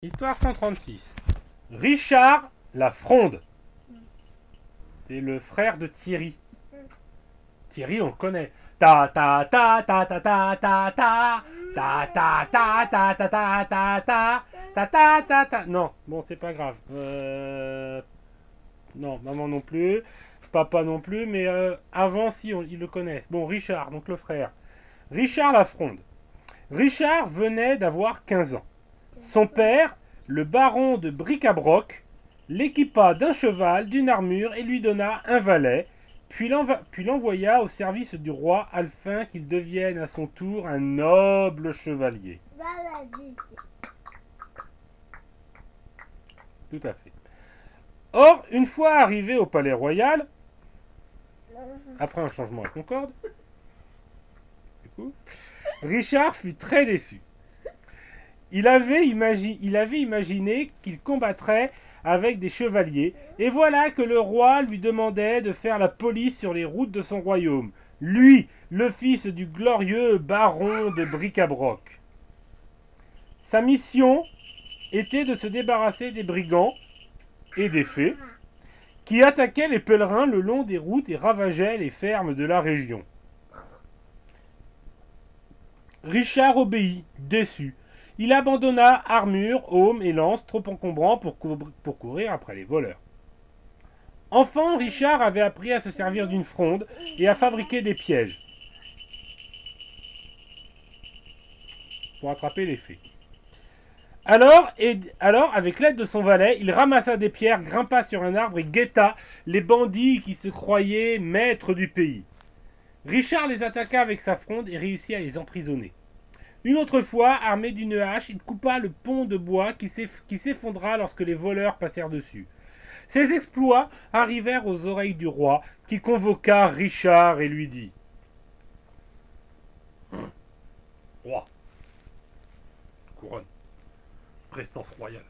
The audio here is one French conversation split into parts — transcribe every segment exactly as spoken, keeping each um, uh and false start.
Histoire cent trente-six. Richard la Fronde. C'est le frère de Thierry. Thierry, on le connaît. Ta ta ta ta ta ta ta ta ta ta ta ta ta ta ta ta ta ta ta ta. Non, bon, c'est pas grave. Euh... Non, maman non plus, papa non plus, mais euh, avant, si, on, ils le connaissent. Bon, Richard, donc le frère. Richard la Fronde. Richard venait d'avoir quinze ans. Son père, le baron de Bric-à-Broc, l'équipa d'un cheval, d'une armure et lui donna un valet, puis l'envoya au service du roi afin qu'il devienne à son tour un noble chevalier. Tout à fait. Or, une fois arrivé au palais royal, après un changement à Concorde, du coup, Richard fut très déçu. Il avait, imagi- il avait imaginé qu'il combattrait avec des chevaliers, et voilà que le roi lui demandait de faire la police sur les routes de son royaume. Lui, le fils du glorieux baron de Bric-à-Broc. Sa mission était de se débarrasser des brigands et des fées qui attaquaient les pèlerins le long des routes et ravageaient les fermes de la région. Richard obéit, déçu. Il abandonna armure, aume et lance trop encombrants pour, cou- pour courir après les voleurs. Enfant, Richard avait appris à se servir d'une fronde et à fabriquer des pièges pour attraper les fées. Alors, et, alors, avec l'aide de son valet, il ramassa des pierres, grimpa sur un arbre et guetta les bandits qui se croyaient maîtres du pays. Richard les attaqua avec sa fronde et réussit à les emprisonner. Une autre fois, armé d'une hache, il coupa le pont de bois qui s'effondra lorsque les voleurs passèrent dessus. Ces exploits arrivèrent aux oreilles du roi, qui convoqua Richard et lui dit « Roi, couronne, prestance royale.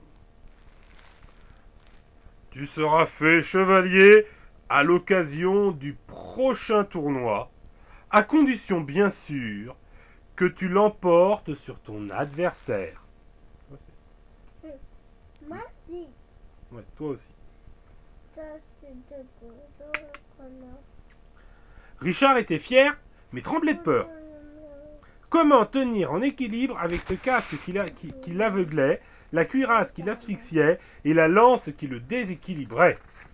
Tu seras fait chevalier à l'occasion du prochain tournoi, à condition bien sûr que tu l'emportes sur ton adversaire. » Merci. Ouais, toi aussi. Richard était fier, mais tremblait de peur. Comment tenir en équilibre avec ce casque qui, la, qui, qui l'aveuglait, la cuirasse qui l'asphyxiait et la lance qui le déséquilibrait?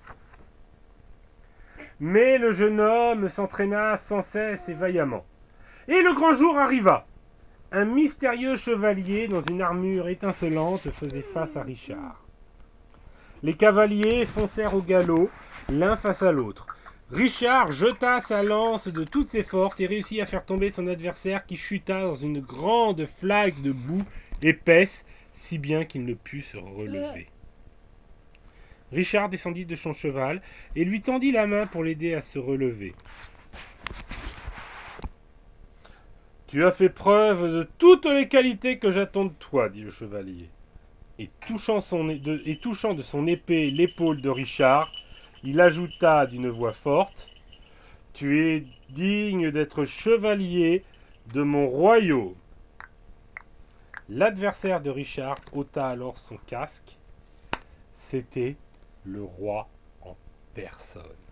Mais le jeune homme s'entraîna sans cesse et vaillamment. Et le grand jour arriva. Un mystérieux chevalier dans une armure étincelante faisait face à Richard. Les cavaliers foncèrent au galop, l'un face à l'autre. Richard jeta sa lance de toutes ses forces et réussit à faire tomber son adversaire qui chuta dans une grande flaque de boue épaisse, si bien qu'il ne put se relever. Richard descendit de son cheval et lui tendit la main pour l'aider à se relever. « Tu as fait preuve de toutes les qualités que j'attends de toi, dit le chevalier. » Et touchant, son, de, et touchant de son épée l'épaule de Richard, il ajouta d'une voix forte « Tu es digne d'être chevalier de mon royaume. » L'adversaire de Richard ôta alors son casque. C'était le roi en personne.